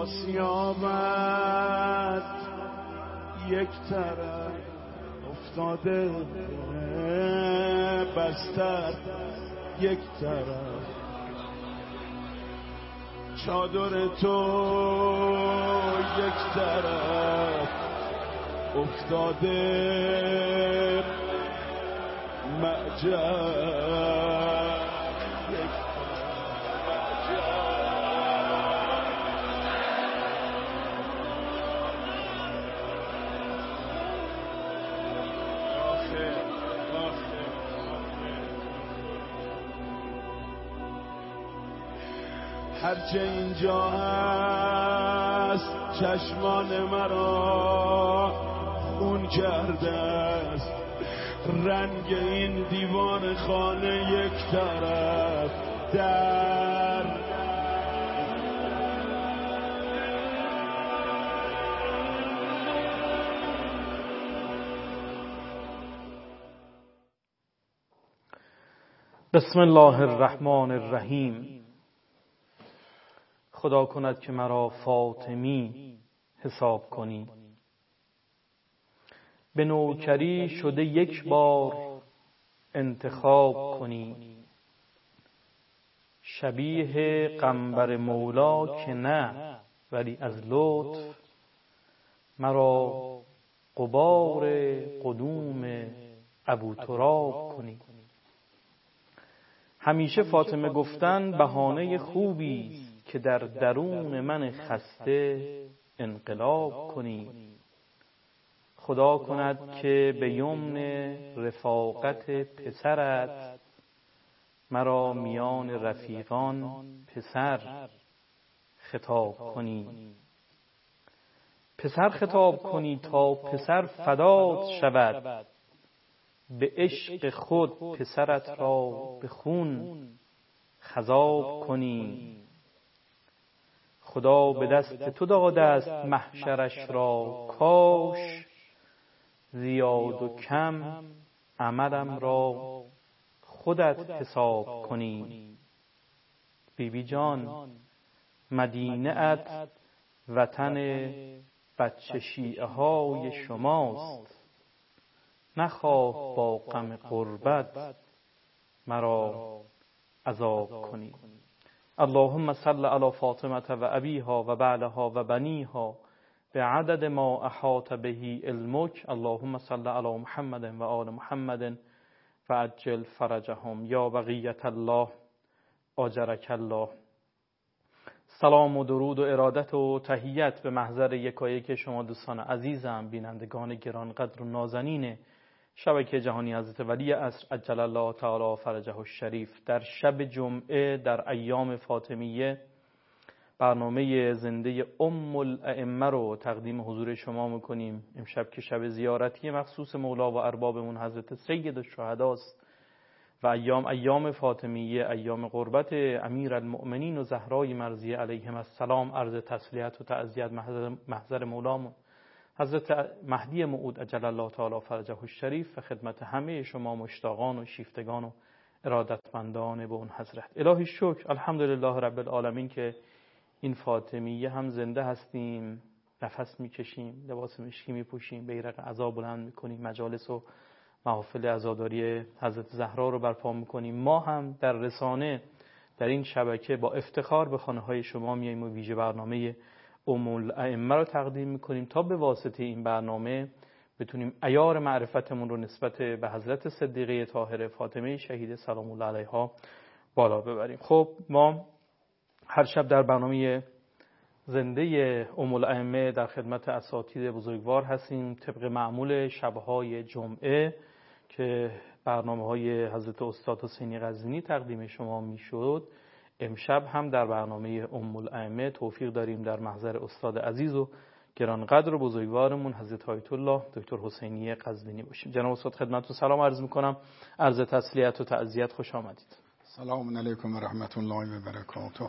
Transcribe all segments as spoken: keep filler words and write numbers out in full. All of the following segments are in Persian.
آسیابت یک طرف افتاده بستر یک طرف، چادر تو یک طرف افتاده معجب یک هرچه اینجا هست چشمان مرا خون کرده است، رنگ این دیوان خانه یک طرف در بسم الله الرحمن الرحیم. خدا کند که مرا فاطمی حساب کنی، به نوکری شده یک بار انتخاب کنی، شبیه قنبر مولا که نه، ولی از لطف مرا غبار قدوم ابو تراب کنی. همیشه فاطمه گفتن بهانه خوبی است که در درون من خسته انقلاب کنی. خدا کند که به یمن رفاقت پسرت مرا میان رفیقان پسر خطاب کنی. پسر خطاب کنی تا پسر فدات شود، به عشق خود پسرت را به خون خضاب کنی. خدا به دست تو داده است محشرش را، کاش زیاد و کم عملم را خودت حساب کنی. بی بی جان، مدینه ات وطن بچه شیعه های شماست، نخواه با غم غربت مرا عذاب کنی. اللهم صل علی فاطمه و ابیها و بعلها و بنیها به عدد ما احاط به علمک. اللهم صل علی محمد و آل محمد و عجل فرجهم یا بقیت الله آجرک الله. سلام و درود و ارادت و تحیت به محضر یکایک شما دوستان عزیزم، بینندگان گرانقدر و نازنین شبکه جهانی حضرت ولی عصر عجل الله تعالی فرجه الشریف. در شب جمعه در ایام فاطمیه برنامه زنده ام الائمه رو تقدیم حضور شما میکنیم. امشب که شب زیارتی مخصوص مولا و اربابمون حضرت سید الشهدا است و ایام ایام فاطمیه، ایام قربت امیر المؤمنین و زهرای مرضیه علیهم السلام، عرض تسلیت و تعزیت محضر مولامون حضرت مهدی موعود عجل الله تعالی فرجه الشریف و خدمت همه شما مشتاقان و شیفتگان و ارادتمندان به اون حضرت. الهی شکر، الحمدلله رب العالمین که این فاطمیه هم زنده هستیم، نفس میکشیم، لباس مشکی میپوشیم، بیرق عزا بلند میکنیم، مجالس و محافل عزاداری حضرت زهرا رو برپا میکنیم. ما هم در رسانه در این شبکه با افتخار به خانه های شما میاییم و ویژه برنامه ام الائمه رو تقدیم میکنیم تا به واسطه این برنامه بتونیم عیار معرفتمون رو نسبت به حضرت صدیقه طاهره فاطمه شهیده سلام الله علیها بالا ببریم. خب ما هر شب در برنامه زنده ام الائمه در خدمت اساتید بزرگوار هستیم، طبق معمول شبهای جمعه که برنامه های حضرت استاد حسینی قزوینی تقدیم شما میشد. امشب هم در برنامه ام الائمه توفیق داریم در محضر استاد عزیز و گرانقدر و بزرگوارمون حضرت آیت الله دکتر حسینی قزوینی باشیم. جناب استاد خدمتتون سلام عرض میکنم، عرض تسلیت و تعزیت، خوش آمدید. سلام علیکم و رحمت الله و برکاته.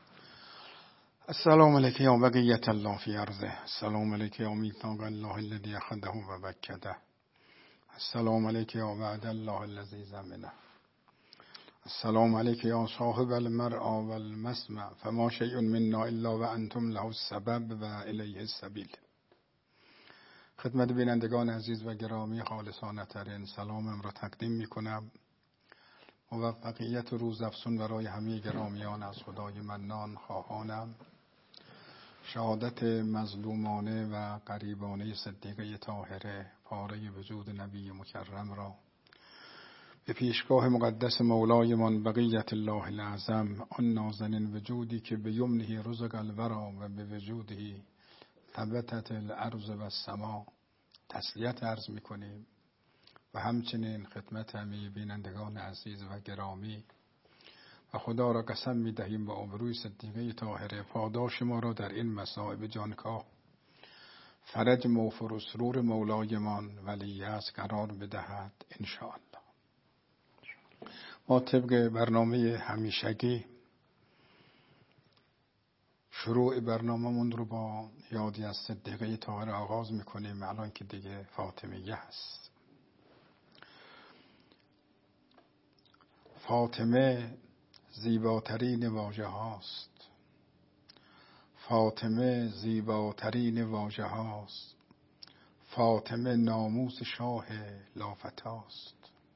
السلام علیکم یا بقیت الله فی ارضه، السلام علیکم یا میثاق الله الذی اخذه و بکده، السلام علیکم یا وعد الله الذی ضمنه، السلام علیک یا صاحب المرعى والمسمع فما شیء منا الا و انتم له السبب و الیه السبیل. خدمت بینندگان عزیز و گرامی خالصانه ترین سلامم را تقدیم می کنم. موفقیت و روزافزون برای همه گرامیان از خدای منان خواهانم. شهادت مظلومانه و غریبانه صدیقه طاهره پاره وجود نبی مکرم را به پیشگاه مقدس مولایمان بقیت الله الاعظم، آن نازنین وجودی که به یمنه رزق الورا و به وجودی ثبتت الارض و السما، تسلیت عرض می کنیم و همچنین خدمت همه بینندگان عزیز و گرامی و خدا را قسم می دهیم با آبروی صدیقه طاهره پاداش ما را در این مصائب جانکاه فرج موفر و سرور مولایمان ولی از قرار بدهد انشاءالله. ما طبق برنامه همیشگی شروع برنامه‌مون رو با یادی از صدیقه طاهره آغاز میکنیم، الان که دیگه فاطمیه هست. فاطمه زیباترین واژه هاست. فاطمه زیباترین واژه هاست. فاطمه ناموس شاه لافتاست.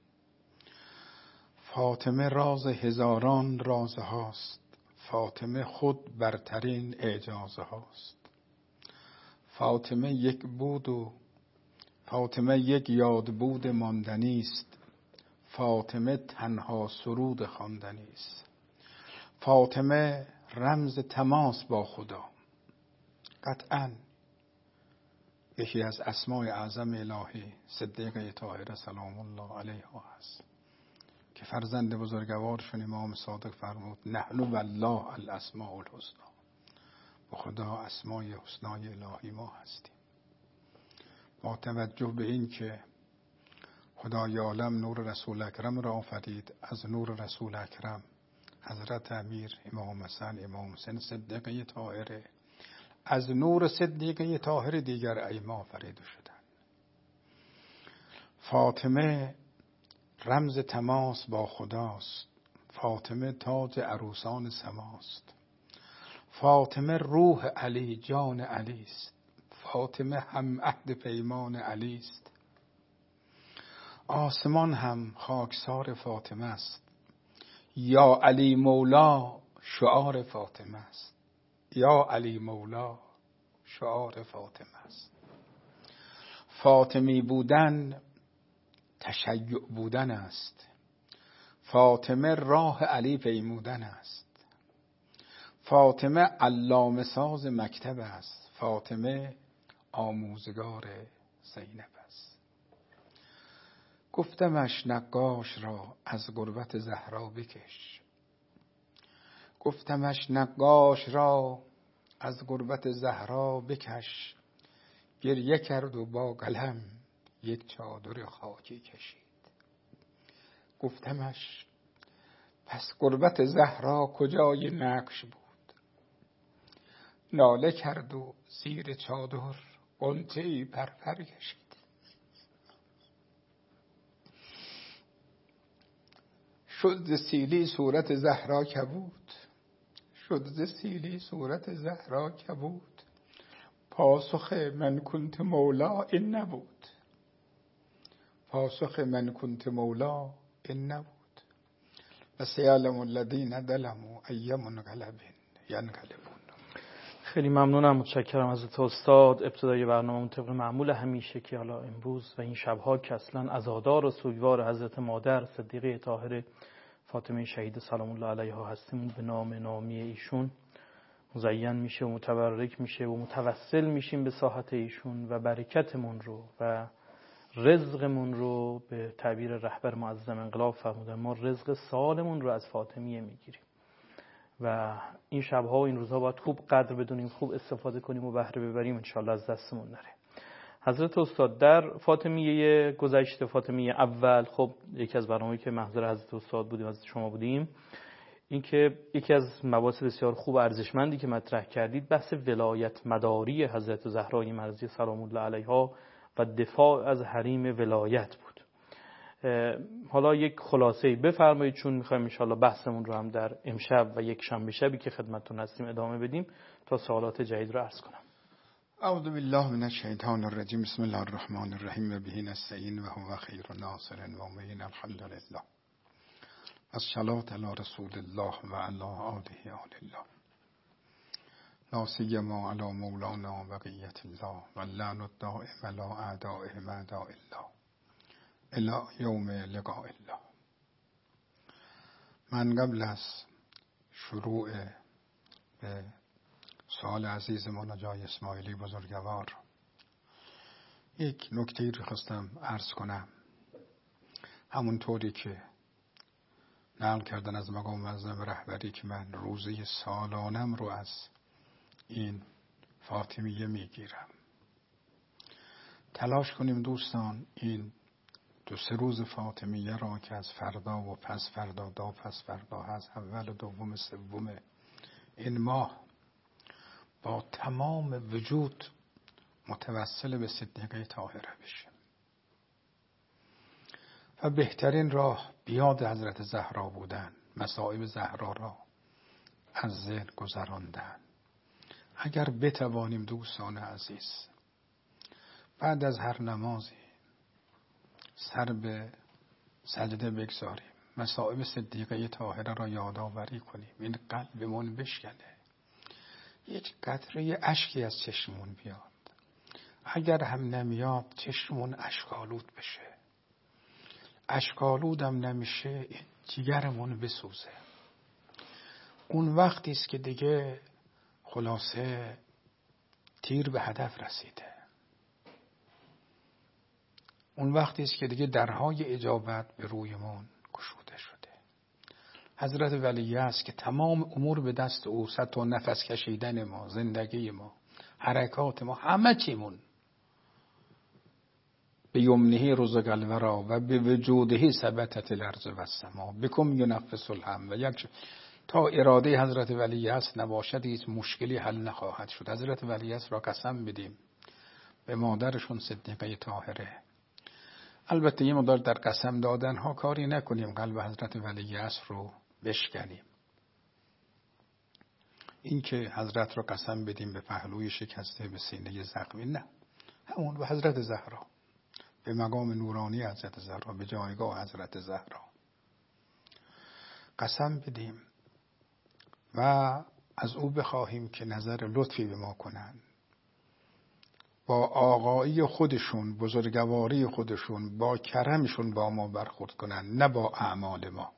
فاطمه راز هزاران راز هاست. فاطمه خود برترین اعجاز هاست. فاطمه یک بود و فاطمه یک یاد بود ماندنی است. فاطمه تنها سرود خواندنی است. فاطمه رمز تماس با خدا. قطعاً یکی از اسماء اعظم الهی صدیقه طاهره سلام الله علیها است که فرزند بزرگوارشون امام صادق فرمود نحن والله الاسماء الحسنی، با خدا اسمای حسنای الهی ما هستیم. با توجه به این که خدای عالم نور رسول اکرم را آفرید، از نور رسول اکرم حضرت امیر امام حسن امام حسین صدیقه طاهره از نور صدیقه طاهره دیگر ائمه آفریده شدند. فاطمه رمز تماس با خداست. فاطمه تاج عروسان سماست. فاطمه روح علی جان علی است. فاطمه هم عهد پیمان علی است. آسمان هم خاکسار فاطمه است. یا علی مولا شعار فاطمه است. یا علی مولا شعار فاطمه است. فاطمی بودن تشیع بودن است. فاطمه راه علی پیمودن است. فاطمه علامه ساز مکتب است. فاطمه آموزگار زینب است. گفتمش نقاش را از غربت زهرا بکش. گفتمش نقاش را از غربت زهرا بکش. گریه کرد و با قلم یک چادر خاکی کشید. گفتمش پس غربت زهرا کجای نقش بود؟ ناله کرد و زیر چادر غنچه‌ای پرپر کشید. شد ز سیلی صورت زهرا کبود. شد ز سیلی صورت زهرا کبود. پاسخ من کنت مولا این نبود. پاسخ من کنت مولا این نبود. و سیعلم الذین ظلموا ای منقلب ینقلبون. خیلی ممنونم، متشکرم حضرت استاد. ابتدای برنامه طبق معمول همیشه که حالا امروز و این شبها که اصلا عزادار و سوگوار حضرت مادر صدیقه طاهره فاطمه شهیده سلام الله علیها هستیم، به نام نامی ایشون مزین میشه و متبرک میشه و متوسل میشیم به ساحت ایشون و برکتمون رو و رزقمون رو به تعبیر رهبر معظم انقلاب فرمودن ما رزق سالمون رو از فاطمیه میگیریم و این شبها و این روزها باید خوب قدر بدونیم، خوب استفاده کنیم و بهره ببریم، انشالله از دستمون نره. حضرت استاد در فاطمیه گذشته، فاطمیه اول، خب یکی از برنامه‌ای که محضر حضرت استاد بودیم از شما بودیم، این که یکی از مباحث بسیار خوب و ارزشمندی که مطرح کردید بحث ولایت مداری حضرت زهرای مرضیه سلام الله علیها و دفاع از حریم ولایت بود. حالا یک خلاصه‌ای بفرمایید، چون می‌خوایم ان شاءالله بحثمون رو هم در امشب و یک شنبه شبی که خدمتتون هستیم ادامه بدیم تا سوالات جدید رو عرض کنم. اعوذ بالله من الشیطان الرجیم. بسم الله الرحمن الرحیم و به نستعین و هو خیر الناصر و معین. الحمد لله. الصلاة علی رسول الله و علی آله آل الله. لا سیما علی مولانا بقیت الله و اللعن الدائم علی اعدائهم اعداء الله الی یوم لقاء الله. من قبل از شروع به سوال عزیز مولانا اسماعیلی بزرگوار یک نکته رو خواستم عرض کنم. همونطوری که نقل کردن از مقام معظم رهبری که من روزه سالانم رو از این فاطمیه میگیرم. تلاش کنیم دوستان این دو سه روز فاطمیه را که از فردا و پس فردا دا پس فردا هست، اول و دوم سوم این ماه، با تمام وجود متوسل به صدیقه طاهره بشیم و بهترین راه بیاد حضرت زهرا بودن، مصائب زهرا را از ذهن گذراندن. اگر بتوانیم دوستان عزیز بعد از هر نمازی سر به سجده بگذاریم، مصائب صدیقه طاهره را یادآوری کنیم، این قلبمون بشکنه، یک قطره اشکی از چشمون بیاد. اگر هم نمیاد چشمون اشکالود بشه، اشکالود هم نمیشه جگرمون بسوزه. اون وقتی است که دیگه خلاصه تیر به هدف رسیده. اون وقتی است که دیگه درهای اجابت به رویمون گشوده شده. حضرت ولی است که تمام امور به دست او، حتی نفس کشیدن ما، زندگی ما، حرکات ما، همه چیمون به یمنه رزق الورا و به وجوده ثبتت الارض و السما بکم ینفس الهم و یک تا اراده حضرت ولی است نباشد هیچ مشکلی حل نخواهد شد. حضرت ولی است را قسم بدیم به مادرشون صدیقه طاهره. البته یه مقدار در قسم دادن ها کاری نکنیم، قلب حضرت ولی است رو بشکنیم. این که حضرت را قسم بدیم به پهلوی شکسته، به سینه زخمی، نه، همون به حضرت زهرا، به مقام نورانی حضرت زهرا، به جایگاه حضرت زهرا قسم بدیم و از او بخواهیم که نظر لطفی به ما کنن، با آقایی خودشون، بزرگواری خودشون، با کرمشون با ما برخورد کنن، نه با اعمال ما.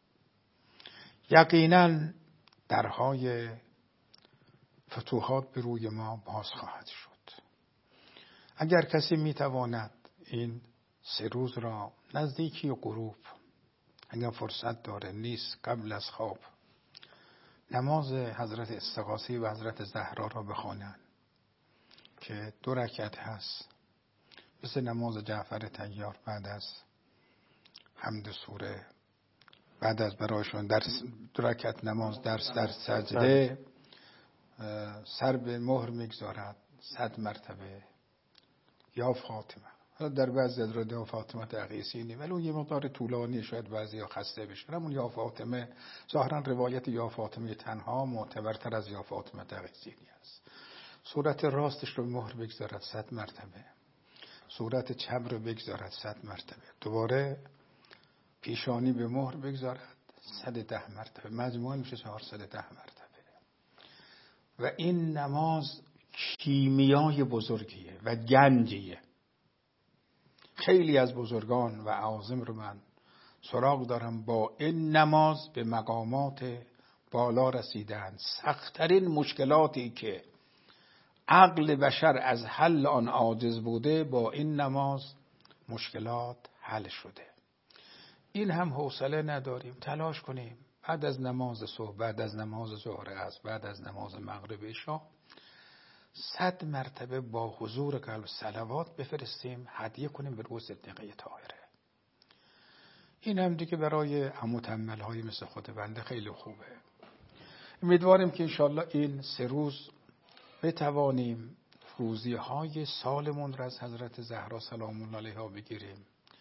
یقینا درهای فتوحات به روی ما باز خواهد شد. اگر کسی میتواند این سه روز را نزدیکی غروب، اگر فرصت داره نیست، قبل از خواب نماز حضرت استغاثی و حضرت زهرا را بخوانند که دو رکعت هست، مثل نماز جعفر طیار، بعد از حمد سوره، بعد از برایشون در دو رکعت نماز درس در سجده سر به مهر میگذارد صد مرتبه یا فاطمه. حالا در بعضی از یا فاطمه تقیسی نیم، ولی اون یه مقدار طولانی، شاید بعضی ها خسته بشن. همون یا فاطمه ظاهرا روایت یا فاطمه تنها معتبرتر از یا فاطمه تقیسی است. صورت راستش رو مهر بگذارد صد مرتبه، صورت چپ رو بگذارد صد مرتبه، دوباره پیشانی به مهر بگذارد صد ده مرتبه، مجموعاً میشه چهارصد و ده مرتبه. و این نماز کیمیای بزرگیه و گنجیه. خیلی از بزرگان و اعاظم رو من سراغ دارم با این نماز به مقامات بالا رسیدن. سخت‌ترین مشکلاتی که عقل بشر از حل آن عاجز بوده، با این نماز مشکلات حل شده. این هم حوصله نداریم، تلاش کنیم بعد از نماز صبح، بعد از نماز ظهر، عصر، بعد از نماز مغرب عشا صد مرتبه با حضور قلب صلوات بفرستیم، هدیه کنیم به روح صدیقه طاهره. این هم دیگه برای متأمل های مثل خود بنده خیلی خوبه. امیدواریم که انشالله این سه روز بتوانیم روزی های سالمون را از حضرت زهرا سلام الله علیها بگیریم،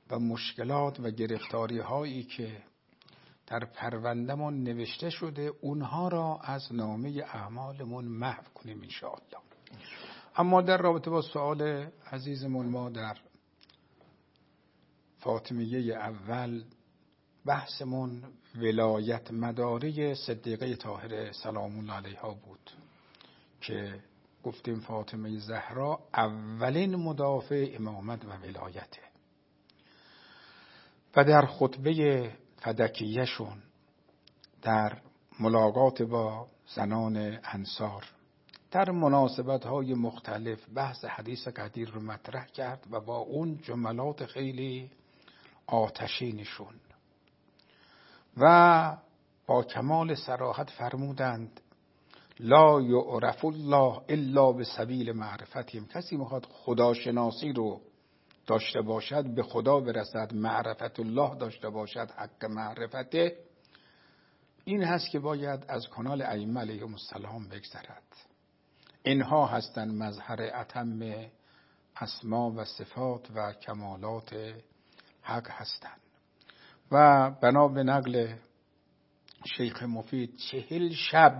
و مشکلات و گرفتاری هایی که در پرونده‌مون نوشته شده اونها را از نامه اعمالمون محو کنیم انشاءالله. اما در رابطه با سوال عزیزمون، ما در فاطمیه اول بحثمون ولایت مداری صدیقه طاهره سلام الله علیها بود که گفتیم فاطمه زهرا اولین مدافع امامت و ولایته و در خطبه فدکیه‌شون در ملاقات با زنان انصار در مناسبت‌های مختلف بحث حدیث قدیر رو مطرح کرد و با اون جملات خیلی آتشینشون و با کمال صراحت فرمودند لا یعرف الله الا بسبیل معرفتهم. کسی میخواد خداشناسی رو داشته باشد، به خدا برسد، معرفت الله داشته باشد، حق معرفته، این هست که باید از کانال ائمه علیهم السلام بگذرد. اینها هستند مظهر اتم اسما و صفات و کمالات حق هستند. و بنا به نقل شیخ مفید چهل شب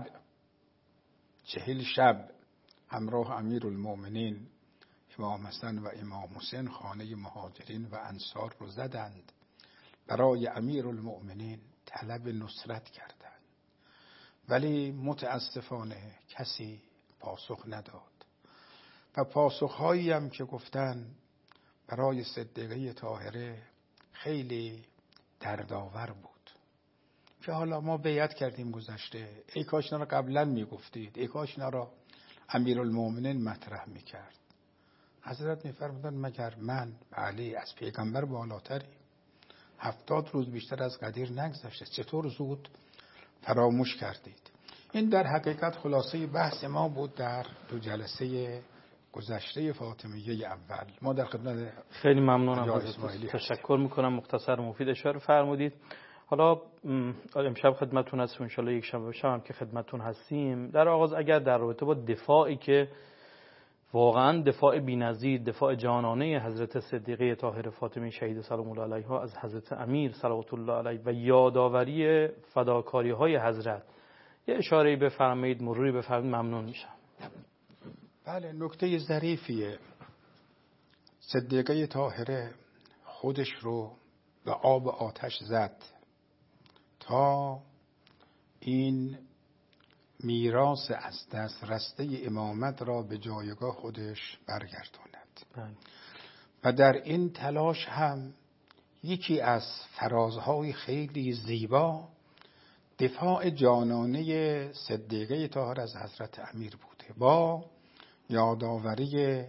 چهل شب همراه امیرالمؤمنین امام حسن و امام حسین خانه مهاجرین و انصار رو زدند، برای امیرالمؤمنین طلب نصرت کردند، ولی متاسفانه کسی پاسخ نداد و پاسخهایی هم که گفتن برای صدیقه طاهره خیلی دردآور بود که حالا ما بیعت کردیم گذشته، ای کاش اینا رو قبلا میگفتید، ای کاش اینا رو امیرالمؤمنین مطرح میکرد. حضرت میفرمودن مگر من علی از پیغمبر بالاتری؟ هفتاد روز بیشتر از قدیر نگذشته، چطور زود فراموش کردید؟ این در حقیقت خلاصه بحث ما بود در دو جلسه گذشته فاطمیه اول. ما در خدمت خیلی ممنونم حضرت، تشکر میکنم، مختصر و مفید اشاره فرمودید. حالا امشب خدمتتون هستیم، ان شاءالله یک شنبه شب هم که خدمتتون هستیم. در آغاز اگر در رابطه با دفاعی که واقعا دفاع بی‌نظیر، دفاع جانانه حضرت صدیقه طاهره فاطمه شهیده سلام الله علیها از حضرت امیر صلوات الله علیه و یادآوری فداکاری های حضرت یه اشاره‌ای بفرمایید، مروری بفرمایید، ممنون میشم. بله، نکته ظریفیه. صدیقه طاهره خودش رو به آب آتش زد تا این میراث از دست رسته امامت را به جایگاه خودش برگرداند. بله. و در این تلاش هم یکی از فرازهای خیلی زیبا دفاع جانانه صدیقه طاهره از حضرت امیر بوده، با یادآوری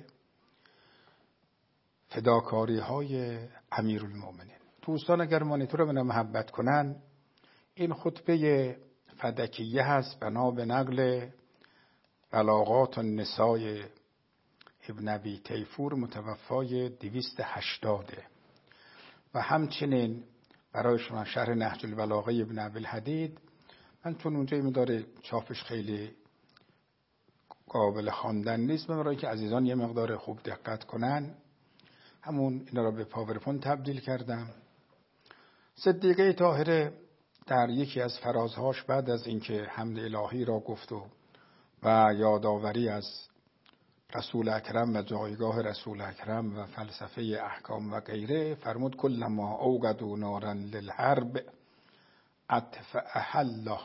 فداکاری های امیرالمؤمنین. دوستان اگر مانیتور رو محبت کنن، این خطبه فدکیه هست بنا به نقل بلاغات النساء ابن ابی تیفور متوفای دویست و هشتاد و همچنین برای شما شرح نهج البلاغه ابن ابی الحدید. من چون اونجا این داره چاپش خیلی قابل خواندن نیست، برای که عزیزان یه مقدار خوب دقت کنن، همون اینا را به پاورپوینت تبدیل کردم. صدیقه طاهره در یکی از فرازهاش بعد از اینکه حمد الهی را گفت و و یادآوری از رسول اکرم و جایگاه رسول اکرم و فلسفه احکام و غیره، فرمود کلما اوقدوا نارا للحرب اطفأها الله.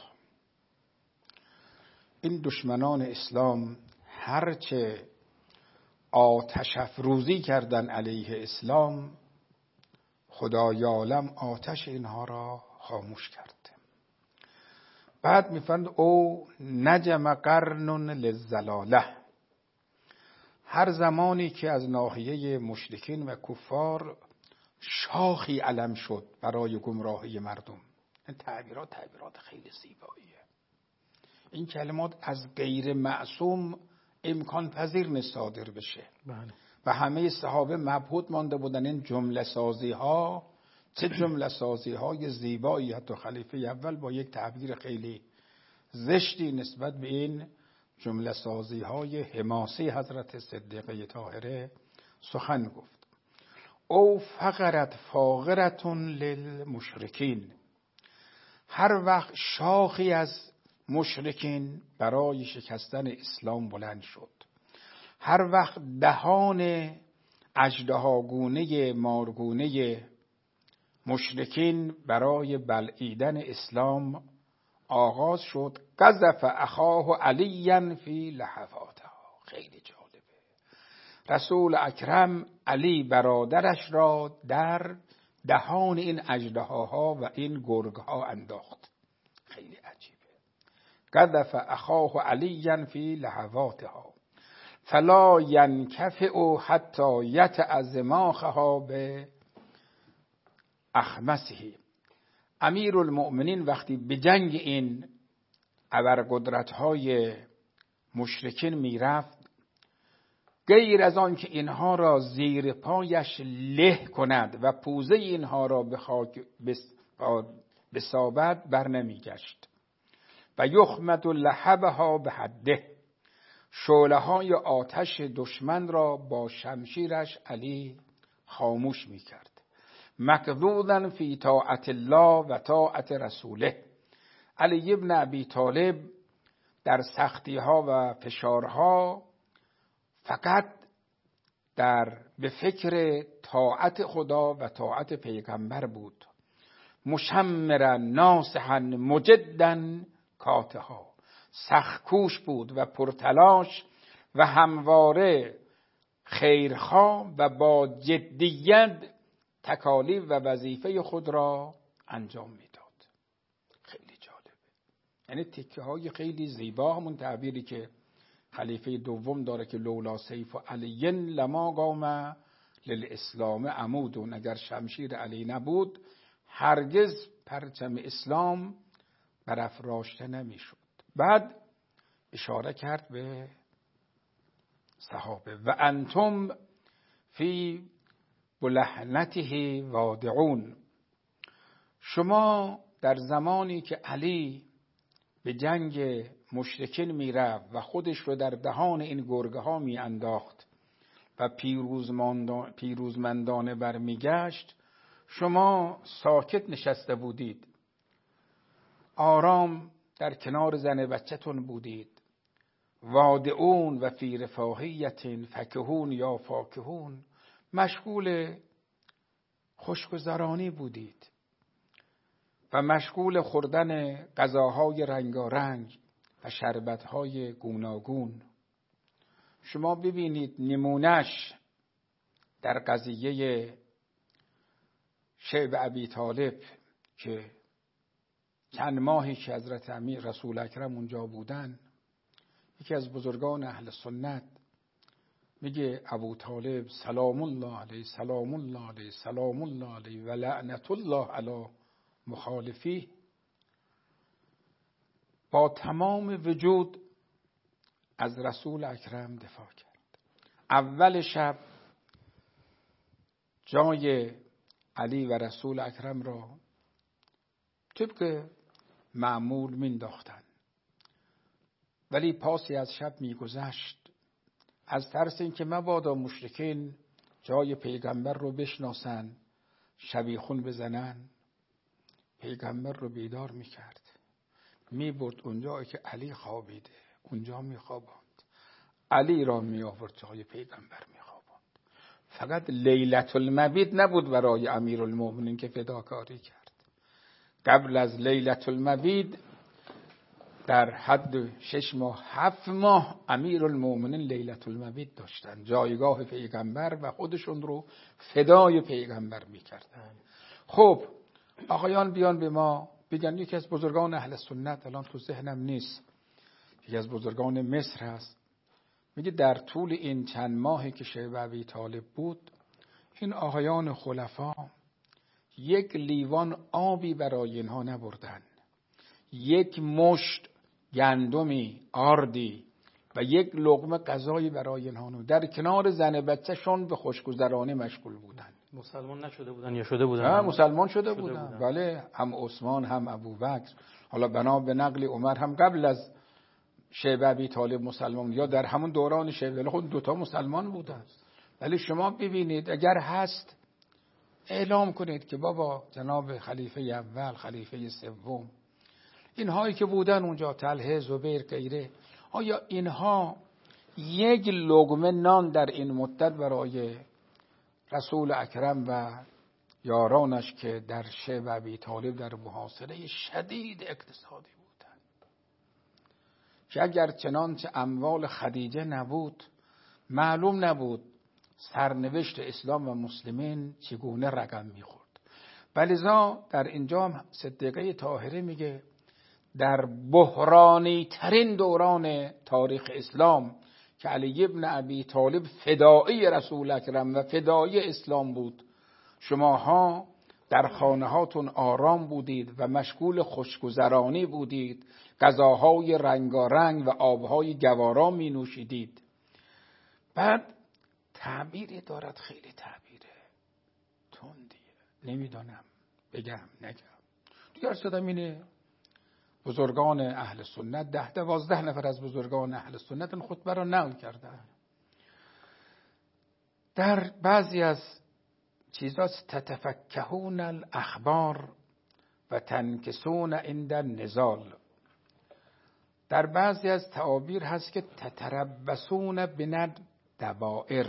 این دشمنان اسلام هرچه آتش افروزی کردن علیه اسلام، خدا یعلم آتش اینها را خاموش کرد. بعد میفرماید او نجم قرن للزلاله. هر زمانی که از ناحیه مشرکین و کفار شاخی علم شد برای گمراهی مردم، این تعبیرات تعبیرات خیلی زیباییه. این کلمات از غیر معصوم امکان پذیر نیست صادر بشه. بله. و همه صحابه مبهوت مانده بودن این جمله سازی ها، چه جمله سازی های زیبایی. حتی خلیفه اول با یک تعبیر خیلی زشتی نسبت به این جمله سازی های حماسی حضرت صدیقه طاهره سخن گفت. او فقرت فاقرتون للمشرکین، هر وقت شاخی از مشرکین برای شکستن اسلام بلند شد، هر وقت دهان اژدهاگونه مارگونه مشرکین برای بلعیدن اسلام آغاز شد، قذف اخاه علی فی لحظاتها. خیلی جالبه. رسول اکرم علی برادرش را در دهان این اژدهاها و این گرگها انداخت. خیلی عجیبه. قذف اخاه علی فی لحظاتها فلا ینکفئ حتی یتعظ ماخها به اخمسه. امیر المؤمنین وقتی به جنگ این ابرقدرت‌های مشرکین میرفت، غیر از آن که اینها را زیر پایش له کند و پوزه اینها را به خاک بسابد، بر نمیگشت. و یخمد لهبها به حده. شعله های آتش دشمن را با شمشیرش علی خاموش میکرد. مکذوبا فی طاعت الله و طاعت رسوله. علی ابن ابی طالب در سختی ها و فشارها فقط در به فکر طاعت خدا و طاعت پیغمبر بود. مشمرا ناصحا مجدا کاتها. سخت‌کوش بود و پرتلاش و همواره خیرخواه و با جدیت تکالیف و وظیفه خود را انجام میداد. خیلی جالبه. یعنی تکه های خیلی زیبا، همون تعبیری که خلیفه دوم داره که لولا سیف علی لما قام للاسلام عمود. اگر شمشیر علی نبود هرگز پرچم اسلام برافراشته نمیشد. بعد اشاره کرد به صحابه و انتم فی بلحنته وادعون. شما در زمانی که علی به جنگ مشرکین میرفت و خودش رو در دهان این گرگه ها می انداخت و پیروزمندانه برمیگشت، شما ساکت نشسته بودید، آرام در کنار زن بچه‌تون بودید. وادعون و فی رفاهیت فکهون یا فاکهون، مشغول خوشگذرانی بودید و مشغول خوردن غذاهای رنگارنگ و شربتهای گوناگون. شما ببینید نمونش در قضیه شیب ابی طالب که چند ماهی که حضرت امیر رسول اکرم اونجا بودن، یکی از بزرگان اهل سنت میگه ابو طالب سلام الله علیه سلام الله علیه سلام الله علیه و لعنت الله علی مخالفی، با تمام وجود از رسول اکرم دفاع کرد. اول شب جای علی و رسول اکرم را طبق معمول مینداختن، ولی پاسی از شب میگذشت، از ترس اینکه مبادا مشرکین جای پیغمبر رو بشناسن، شبیخون بزنن، پیغمبر رو بیدار میکرد، میبرد اونجایی که علی خوابیده، اونجا میخواباند، علی را میآورد جای پیغمبر میخواباند. فقط لیلة المبیت نبود برای امیرالمومنین که فداکاری کرد. قبل از لیلة المبیت در حد شش ماه هفت ماه امیرالمومنین لیلة المبیت داشتن، جایگاه پیغمبر و خودشون رو فدای پیغمبر میکردن. خب آقایان بیان به ما بگن، یکی از بزرگان اهل سنت الان تو ذهنم نیست، یکی از بزرگان مصر هست، میگه در طول این چند ماهی که شیبه ابی طالب بود، این آقایان خلفا یک لیوان آبی برای اینها نبردن، یک مشت گندمی آردی و یک لقمه غذایی برای اینها نو، در کنار زن بچه‌شون به خوشگذرانی مشغول بودن. مسلمان نشده بودن یا شده بودن؟ نه مسلمان شده, شده بودن. بودن. بله، هم عثمان هم ابوبکر، حالا بنا به نقل عمر هم قبل از شیبه ابی طالب مسلمان یا در همون دوران شیبه، خود دوتا مسلمان بودن. ولی شما ببینید اگر هست اعلام کنید که بابا جناب خلیفه اول، خلیفه سوم، اینهایی که بودن اونجا، طلحه، زبیر، غیره، آیا اینها یک لقمه نان در این مدت برای رسول اکرم و یارانش که در شیب ابی طالب در محاصره شدید اقتصادی بودند که اگر چنانچه اموال خدیجه نبود معلوم نبود سرنوشت اسلام و مسلمین چگونه رقم میخورد. ولذا در اینجا هم صدیقه طاهره میگه در بحرانی ترین دوران تاریخ اسلام که علی ابن ابی طالب فدایی رسول اکرم و فدایی اسلام بود، شماها در خانه هاتون آرام بودید و مشغول خوشگذرانی بودید، غذاهای رنگارنگ و آبهای گوارا می نوشیدید. بعد تعبیری دارد، خیلی تعبیره تندیه، نمیدانم بگم نگم. دیگر صدام اینه بزرگان اهل سنت، ده دوازده نفر از بزرگان اهل سنت این خطبه را نقل کردن. در بعضی از چیزا تتفکهون الاخبار و تنکسون عند النزال، در بعضی از تعابیر هست که تتربصون بند دوائر،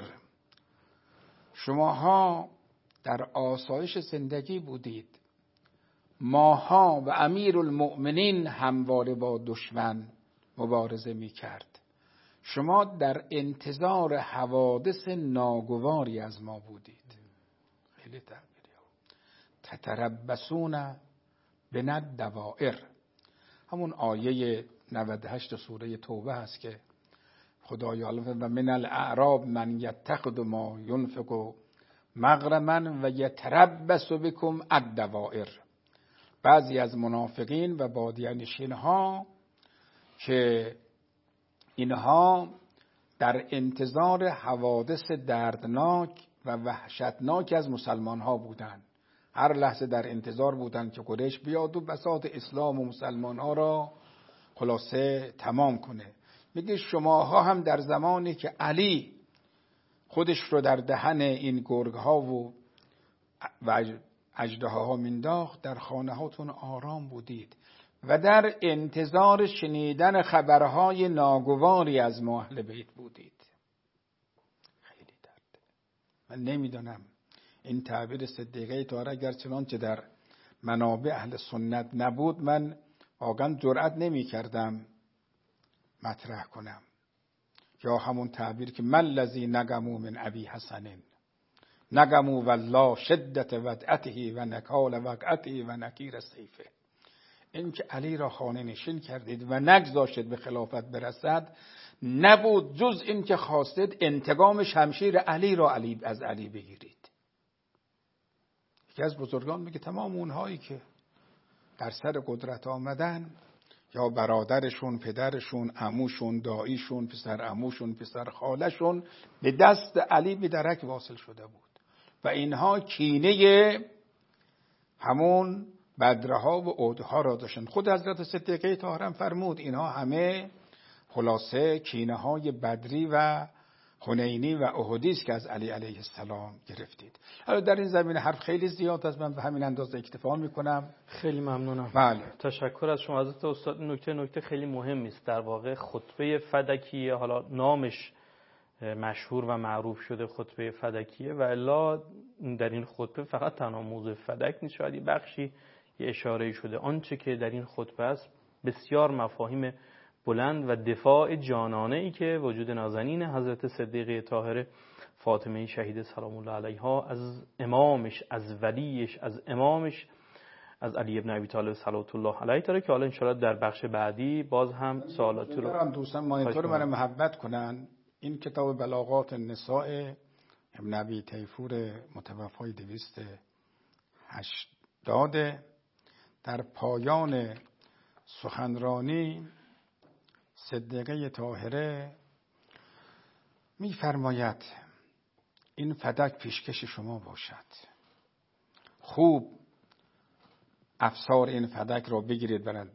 شماها در آسایش زندگی بودید، ماها و امیر المؤمنین همواره با دشمن مبارزه می کرد، شما در انتظار حوادث ناگواری از ما بودید. خیلی تعبیری تتربصون بند دوائر، همون آیه نود و هشت سوره توبه هست که خدای عالم و من الاعراب من یتخذ ما ینفق مغرما و یتربص بکم الدوائر. بعضی از منافقین و بادیانشین ها که اینها در انتظار حوادث دردناک و وحشتناک از مسلمان ها بودند، هر لحظه در انتظار بودند که قریش بیاد و بساط اسلام و مسلمان ها را خلاصه تمام کنه. میگه شماها هم در زمانی که علی خودش رو در دهن این گرگ ها و اژدهاها مینداخت، در خانه هاتون آرام بودید و در انتظار شنیدن خبرهای ناگواری از ما اهل بیت بودید. خیلی درده. من نمیدونم این تعبیر صدیقه طاهره اگر چنانچه در منابع اهل سنت نبود، من واقعا جرئت نمی کردم مطرح کنم. یا همون تعبیر که من الذی نقموا من ابی حسن نقموا والله شدت ودعته و نکال وقعته و نکیر سیفه، این که علی را خانه نشین کردید و نگذاشتید به خلافت برسد، نبود جز این که خواستید انتقام شمشیر علی را علی از علی بگیرید. یکی از بزرگان میگه تمام اونهایی که در سر قدرت آمدن، یا برادرشون، پدرشون، عموشون، داییشون، پسر عموشون، پسر خالشون به دست علی به درک واصل شده بود و اینها کینه همون بدرها و عودها را داشتن. خود حضرت صدیقه طاهره فرمود اینها همه خلاصه کینه های بدری و حنینی و احدی است که از علی علیه السلام گرفتید. حالا در این زمینه حرف خیلی زیاد است، من به همین اندازه اکتفا میکنم. خیلی ممنونم. بله. تشکر از شما حضرت استاد. نکته نکته خیلی مهمی است. در واقع خطبه فدکیه، حالا نامش مشهور و معروف شده خطبه فدکیه، و الا در این خطبه فقط تنها موضوع فدک نیست، شاید یه بخشی یه اشاره شده. آنچه که در این خطبه است بسیار مفاهیم بلند و دفاع جانانه ای که وجود نازنین حضرت صدیقه طاهره فاطمه شهیده سلام الله علیها از امامش، از ولیش، از امامش، از علی ابن ابی طالب صلوات الله علیه داره که حالا ان شاء الله در بخش بعدی باز هم سوالاتی رو دارم. دوستان مانیتور برای محبت کنن این کتاب بلاغات النساء ابن ابی طیفور متوفای دویست هشتاد، در پایان سخنرانی صدیقه طاهره می‌فرماید این فدک پیشکش شما باشد، خوب افسار این فدک را بگیرید برند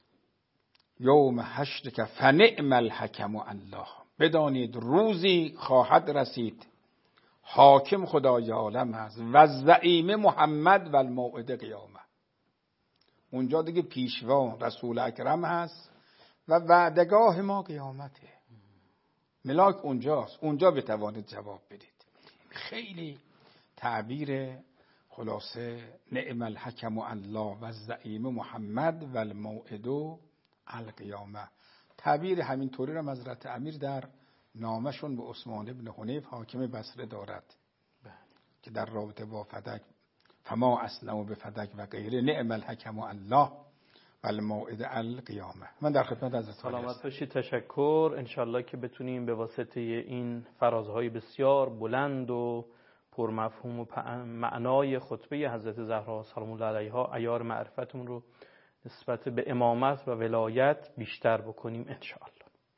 یوم حشر که فنعم الحکم الله، بدانید روزی خواهد رسید حاکم خدای عالم هست و زعیم محمد و الموعد قیامه. اونجا دیگه پیشوا رسول اکرم هست و وعدگاه ما قیامته. ملاک اونجاست، اونجا بتوانید جواب بدید. خیلی تعبیر خلاصه نعم الحکم الله و زعیم محمد و الموعد القیامه. تعبیر همین طوری را حضرت امیر در نامشون به عثمان ابن حنیف حاکم بصره دارد که در رابطه با فدک فما اسنو به فدک و غیره نعم الحکم الله و الموعد القیامه. من در خدمت حضرت سلامت باشید. تشکر. انشالله که بتونیم به واسطه این فرازهای بسیار بلند و پرمفهوم و معنای خطبه حضرت زهرا سلام الله علیها عیار معرفتون رو نسبت به امامت و ولایت بیشتر بکنیم انشالله.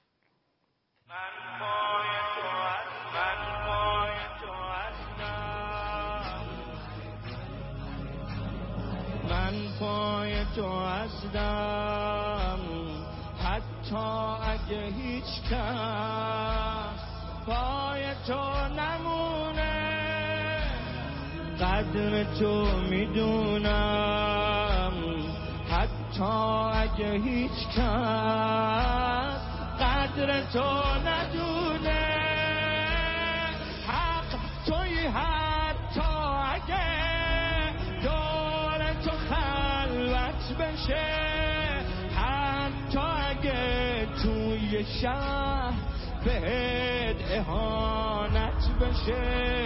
من پای تو هستم حتی اگه هیچ کس پای تو نمونه، قدر تو میدونم حتی اگه هیچ کس قدر تو ندونه. حق توی حتی اگه دور تو خلوت بشه، حتی اگه توی شهر بهت اهانت بشه.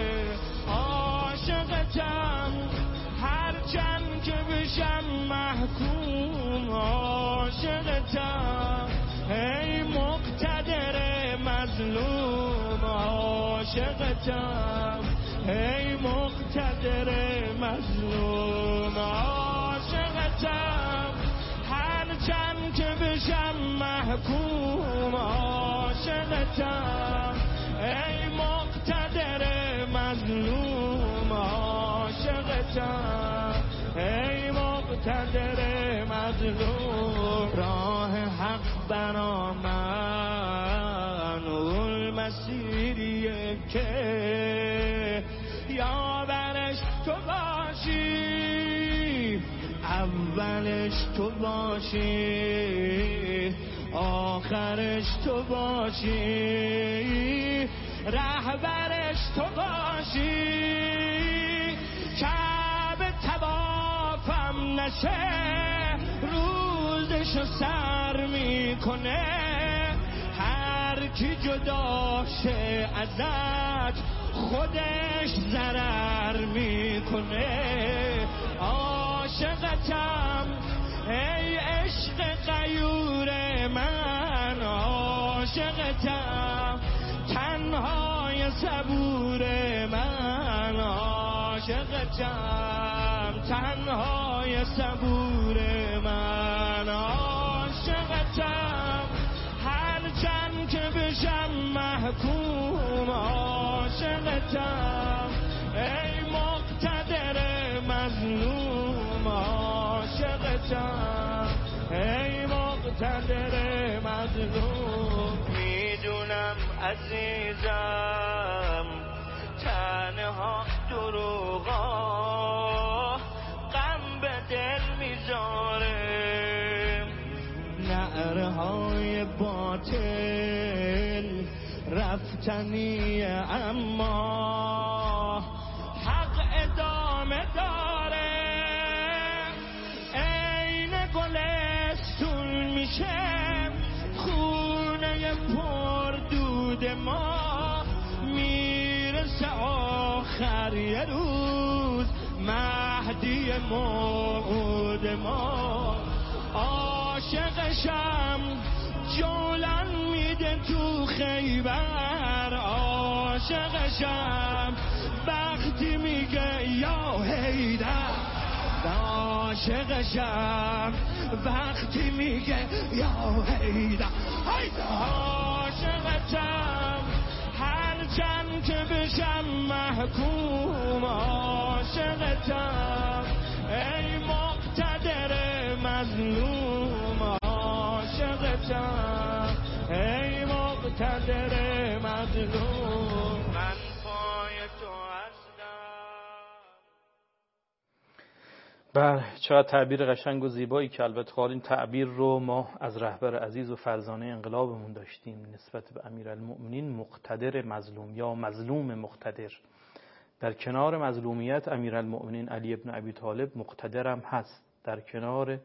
عاشقتم هرچند که بشم محکوم، عاشقتم ای مقتدر مظلوم، عاشقتم ای مقتدر مظلوم، عاشقتم هرچند که بشم محکوم، عاشقتم ای مقتدر مظلوم، عاشقتم ای مقتدر مظلوم. راه حق برا من اون مسیریه که یاورش تو باشی، اولش تو باشی، آخرش تو باشی، رهبرش تو باشی. کعبه طوافم نشه روزشو سر میکنه، هر کی جدا شه ازت خودش ضرر میکنه. عاشقتم ای عشق غیور من، عاشقتم تنهای صبور من، عاشقتم تنهای صبور من، عاشقتم هرچند که بشم محکوم، عاشقتم ای مقتدر مظلوم، عاشقتم ای مقتدر مظلوم. میدونم عزیزم تنها دروغا غم به دل میذاره، نعرهای باطل رفتنی اما حق ادامه داره. عین گلستون میشه خونه پر دود ما، میرسه آخر یه روز مهدی موعود ما. عاشقشم جولان میده تو خیبر، عاشقشم وقتی میگه یا حیدر، عاشقشم وقتی میگه یا حیدر. عاشقتم هرچند که بشم محکوم، عاشقتم ای مقتدر مظلوم، عاشقتم ای مقتدر مظلوم. من پای تو بله، چقدر تعبیر قشنگ و زیبایی که البته این تعبیر رو ما از رهبر عزیز و فرزانه انقلابمون داشتیم نسبت به امیرالمؤمنین مقتدر مظلوم یا مظلوم مقتدر. در کنار مظلومیت امیرالمؤمنین علی ابن ابی طالب مقتدر هم هست. در کنار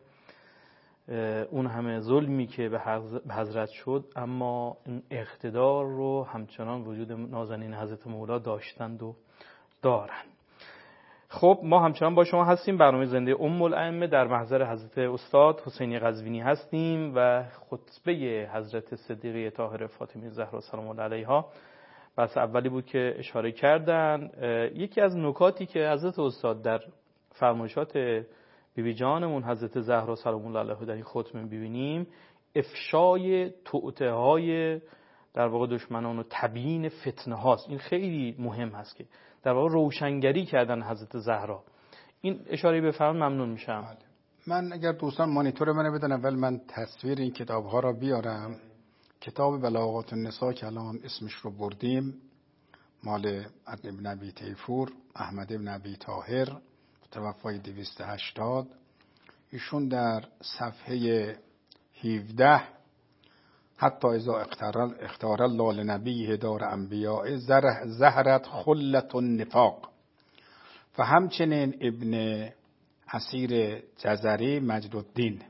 اون همه ظلمی که به حضرت شد، اما این اقتدار رو همچنان وجود نازنین حضرت مولا داشتند و دارند. خب ما همچنان با شما هستیم. برنامه زنده ام الائمه در محضر حضرت استاد حسینی قزوینی هستیم و خطبه حضرت صدیقه طاهره فاطمه زهرا سلام الله علیها بحث اولی بود که اشاره کردن. یکی از نکاتی که حضرت استاد در فرمایشات بیبی جانمون حضرت زهرا سلام الله علیها در این خطبه ببینیم، افشای توطئه های در واقع دشمنان و تبیین فتنه هاست. این خیلی مهم هست که در واقع روشنگری کردن حضرت زهرا. این اشاره بفرمایید ممنون میشم. من اگر دوستان مانیتور منو بدن اول من تصویر این کتاب ها را بیارم. کتاب بلاغات النساء که الان اسمش رو بردیم مال ابن ابی تیفور احمد ابن ابی طاهر توفای دویست و هشتاد، ایشون در صفحه هفده حتی اذا اختار الله لنبیه دار انبیاء زهرت خلت النفاق. و همچنین ابن اسیر جزری مجدالدین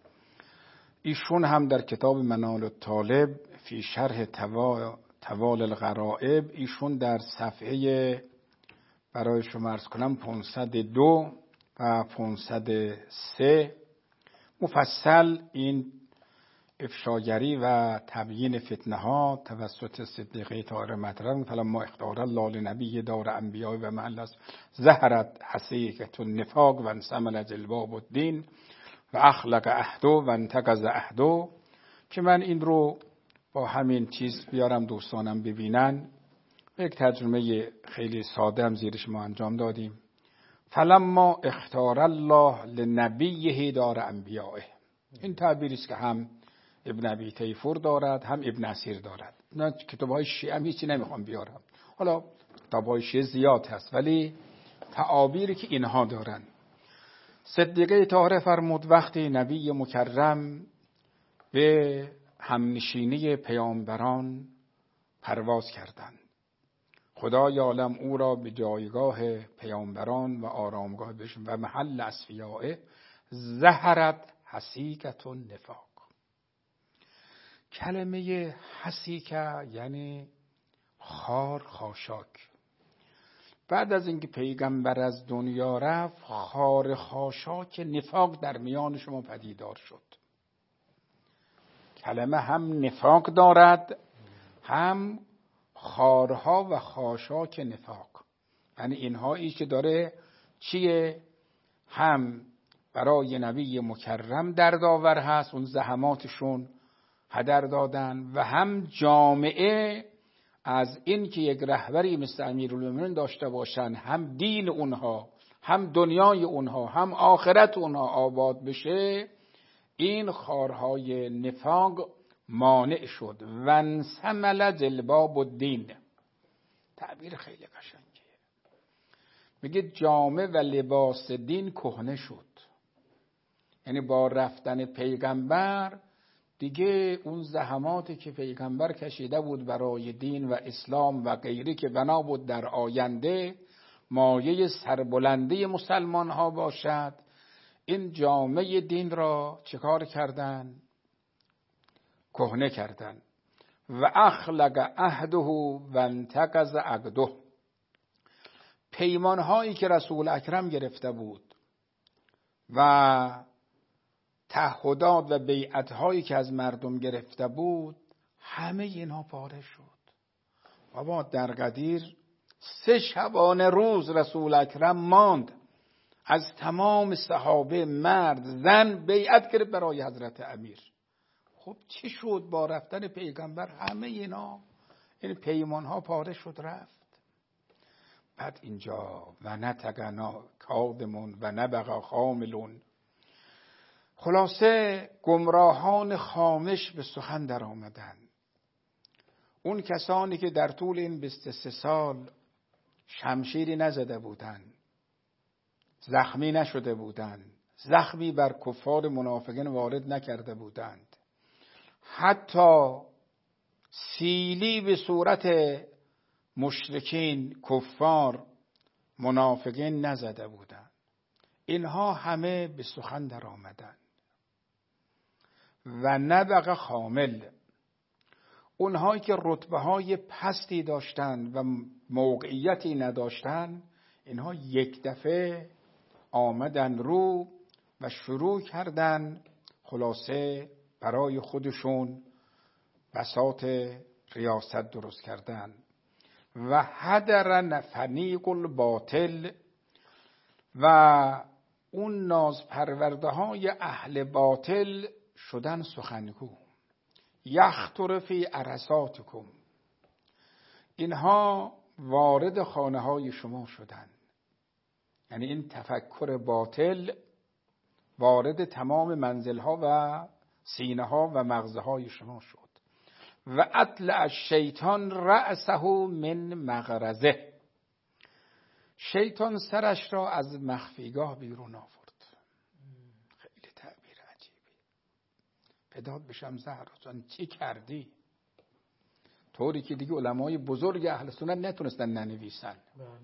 ایشون هم در کتاب منال الطالب فی شرح توال الغرائب ایشون در صفحه برای شما عرض کنم پانصد و دو و پانصد و سه مفصل این افشاگری و تبیین فتنه ها توسط صدیقه طاهره مطرح. فلما اختار الله لنبی دار انبیاء و محل ظهرت حسیکة النفاق و انسمل جلباب الدین و اخلق عهدو و انتقض عهدو، که من این رو با همین چیز بیارم دوستانم ببینن. یک ترجمه خیلی ساده هم زیرش ما انجام دادیم. فلما اختار الله لنبیه دار انبیاء، این تعبیری است که هم ابن ابی تیفور دارد هم ابن اسیر دارد. نه کتاب‌های شیعه هم هیچی نمیخوام بیارم، حالا کتاب‌های شیعه زیاد هست ولی تعابیری که اینها دارن. صدیقه طاهره فرمود وقتی نبی مکرم به همنشینی پیامبران پرواز کردند، خدای عالم او را به جایگاه پیامبران و آرامگاه بشون و محل اصفیاء ظهرت حسیکة النفاق. کلمه حسیکه یعنی خار خاشاک. بعد از اینکه پیغمبر از دنیا رفت، خار خاشاک نفاق در میان شما پدیدار شد. کلمه هم نفاق دارد هم خارها و خاشاک نفاق، یعنی اینها ای که داره چیه؟ هم برای نبی مکرم دردآور هست، اون زحماتشون هدر دادن، و هم جامعه از این که یک رهبری مثل امیرالمومنین داشته باشن، هم دین اونها هم دنیای اونها هم آخرت اونها آباد بشه، این خارهای نفاق مانع شد. وانسمل جلباب الدین، تعبیر خیلی قشنگه. میگه جامه و لباس دین کهنه شد، یعنی با رفتن پیغمبر دیگه اون زحماتی که پیغمبر کشیده بود برای دین و اسلام و غیری که بنا بود در آینده مایه سربلندی مسلمان ها باشد، این جامعه دین را چکار کردن؟ کهنه کردن. و اخلق عهده و انتقض عقده، پیمان هایی که رسول اکرم گرفته بود و تعهدات و بیعت هایی که از مردم گرفته بود، همه اینها پاره شد. بابا در قدیر سه شبانه روز رسول اکرم ماند، از تمام صحابه مرد زن بیعت گرفت برای حضرت امیر. خب چی شد؟ با رفتن پیغمبر همه اینا، این پیمان ها پاره شد رفت. بعد اینجا و نتقنا کادمون و نبقا خاملون، خلاصه گمراهان خامش به سخن در آمدن. اون کسانی که در طول این بیست و سه سال شمشیری نزده بودن، زخمی نشده بودند، زخمی بر کفار منافقین وارد نکرده بودند، حتی سیلی به صورت مشرکین کفار منافقین نزده بودند. اینها همه به سخن در آمدند و نبغ خامل، اونهایی که رتبه های پستی داشتند و موقعیتی نداشتند، اینها یک دفعه آمدن رو و شروع کردن خلاصه برای خودشون بساط ریاست درست کردن. و هدرن فنیق الباطل، و اون ناز پرورده های اهل باطل شدن سخنگو. یخطر فی عرصاتکم، اینها وارد خانه های شما شدن. یعنی این تفکر باطل وارد تمام منزل ها و سینه ها و مغزه های شما شد. و اطلع الشیطان رأسه من مغرزه، شیطان سرش را از مخفیگاه بیرون آورد. خیلی تعبیر عجیبی. پداد بشم زهرا چی کردی؟ طوری که دیگه علمای بزرگ اهل سنت نتونستن ننویسن.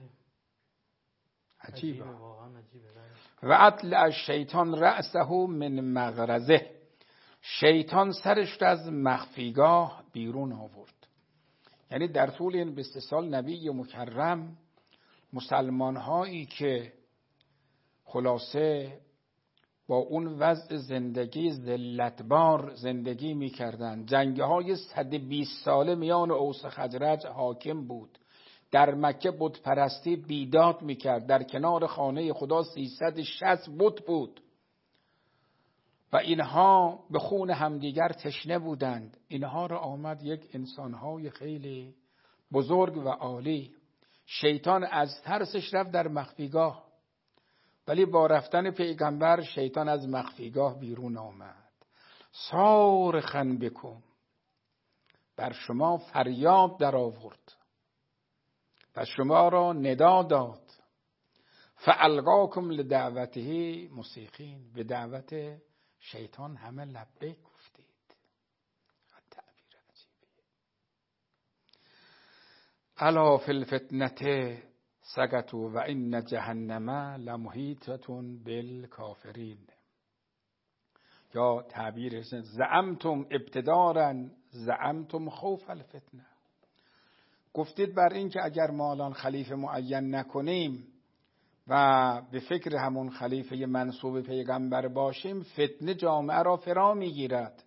عجیبه. و اطلع الشیطان رأسه من مغرزه، شیطان سرش را از مخفیگاه بیرون آورد. یعنی در طول این بیست سال نبی مکرم مسلمان هایی که خلاصه با اون وضع زندگی ذلتبار زندگی می کردن، جنگ های صد و بیست ساله میان اوس خزرج حاکم بود، در مکه بت پرستی بیداد می کرد، در کنار خانه خدا سیصد و شصت بت بود و اینها به خون همدیگر تشنه بودند. اینها را آمد یک انسانهای خیلی بزرگ و عالی، شیطان از ترسش رفت در مخفیگاه، ولی با رفتن پیغمبر شیطان از مخفیگاه بیرون آمد. صارخا بکن، بر شما فریاد در آورد و شما را ندا داد. فالقاکم لدعوته موسیقین، به دعوت شیطان همه لبیک گفتید. تعبیر عجیبی. الا فی الفتنه سقطوا و ان جهنم لمحیطة بالکافرین. یا تعبیر زعمتم ابتدارا زعمتم خوف الفتنه، گفتید بر این که اگر ما الان خلیفه معین نکنیم و به فکر همون خلیفه منصوب پیغمبر باشیم، فتنه جامعه را فرا میگیرد،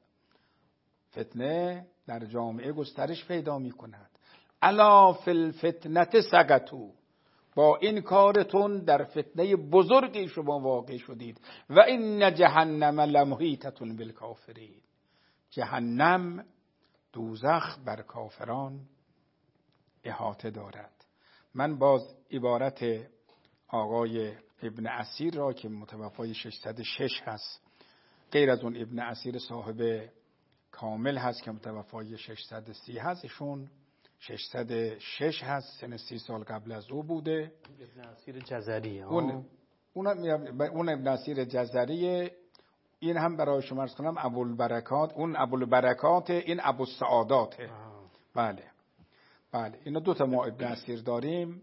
فتنه در جامعه گسترش پیدا می کند. الا فی الفتنه سقطوا، با این کارتون در فتنه بزرگی شما واقع شدید. و ان جهنم لمحیطة بالکافرین، جهنم دوزخ بر کافران احاطه دارد. من باز عبارت آقای ابن اسیر را که متوفای ششصد و شش هست، غیر از اون ابن اسیر صاحب کامل هست که متوفای ششصد و سی هست، ایشون ششصد و شش هست، سن سی سال قبل از او بوده. ابن اسیر جزریه. اون اون اون ابن اسیر جزریه. این هم برای شما عرض کنم ابوالبرکات، اون ابوالبرکات، این ابوالسعاداته. بله بله، اینا دو تا ما ابن اسیر داریم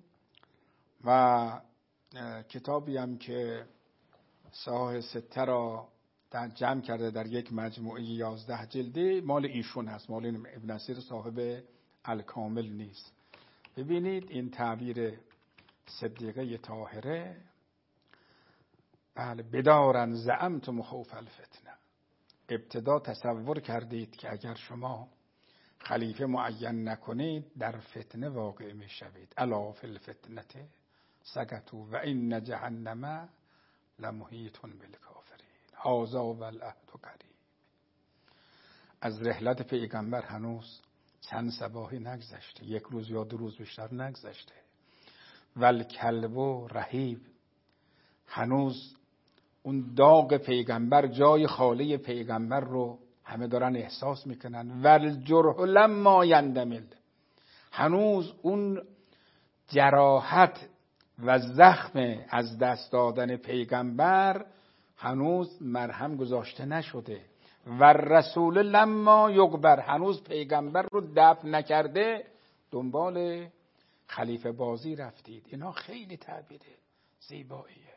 و کتابی هم که صحاح سته را در جمع کرده در یک مجموعه یازده جلدی، مال ایشون هست، مال ابن اسیر صاحب الکامل نیست. ببینید این تعبیر صدیقه طاهره، بله، بدارن زعمتم خوف الفتنه، ابتدا تصور کردید که اگر شما خلیفه معین نکنید در فتنه واقع می شوید. الا فی الفتنه سقطوا و ان جهنم لمحیط بالکافرین هذا والعهد قریب. از رحلت پیغمبر هنوز چند صباحی نگذشته، یک روز یا دو روز بیشتر نگذشته. والکلب رهیب، هنوز اون داغ پیغمبر، جای خاله پیغمبر رو همه دارن احساس میکنن. والجرح لما یندمل، هنوز اون جراحت و زخم از دست دادن پیغمبر هنوز مرهم گذاشته نشده و رسول لما یقبر، هنوز پیغمبر رو دفن نکرده دنبال خلیفه بازی رفتید. اینا خیلی تعبیر زیباییه.